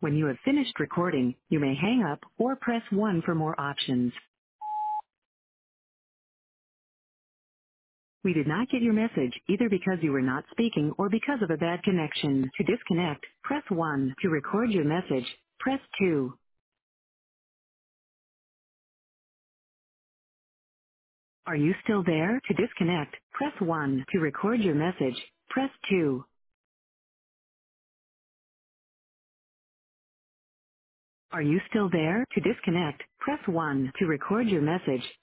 When you have finished recording, you may hang up or press 1 for more options. We did not get your message either because you were not speaking or because of a bad connection. To disconnect, press 1. To record your message, press 2. Are you still there? To disconnect, press 1. To record your message, press 2. Are you still there? To disconnect, press 1. To record your message,